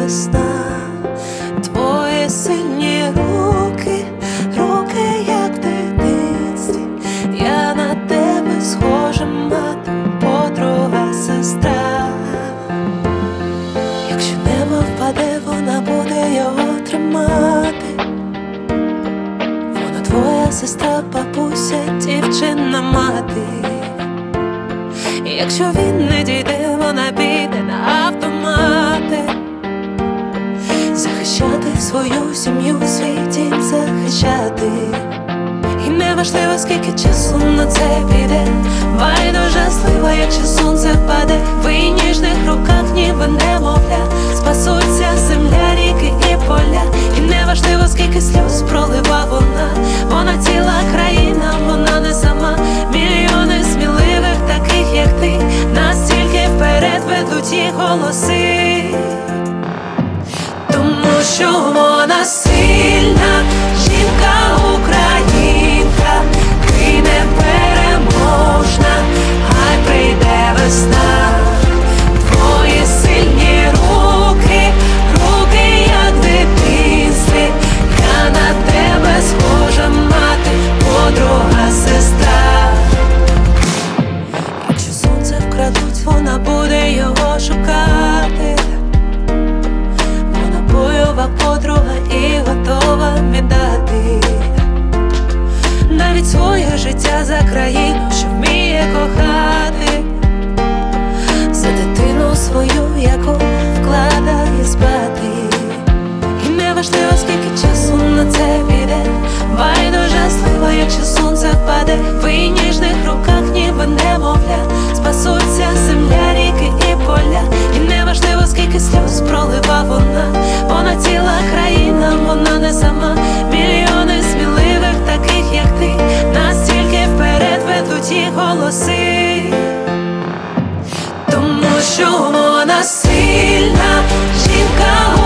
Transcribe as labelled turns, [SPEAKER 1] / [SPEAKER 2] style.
[SPEAKER 1] весна, твої сильні руки, руки, як в дитинстві. Я на тебе схожа, мати, подруга, сестра. Якщо небо впаде, вона буде його тримати. Вона твоя сестра, бабуся, дівчина, мати. Якщо він не дійде, вона піде на автомати. Захищати свою сім'ю, свій дім захищати. І неважливо, скільки часу на це піде, байдуже слива, якщо сонце впаде. В її ніжних руках ніби немовля, спасуться земля, ріки і поля. І неважливо, скільки сльоз пролива вона. Вона ціла країна, вона не сама. Мільйони сміливих, таких як ти, настільки вперед ведуть їх голоси. Тому що вона сильна, жінка-українка, ти непереможна, хай прийде весна. Твої сильні руки, руки, як в дитинстві. Я на тебе схожа, мати, подруга, сестра. Якщо сонце вкрадуть, вона буде його шукати. Вона бойова подруга і готова віддати навіть своє життя за країну, що вміє кохати, за дитину свою, яку вкладає спати. І неважливо, скільки часу на це піде, байдуже слива, якщо сонце впаде. В її ніжних руках ніби немовля, спасуться земля, ріки і поля. І неважливо, скільки сльоз пролива вона. Вона ціла країна, вона не сама. Мільйони сміливих, таких як ти, настільки вперед ведуть їх голоси. Тому що вона сильна, жінка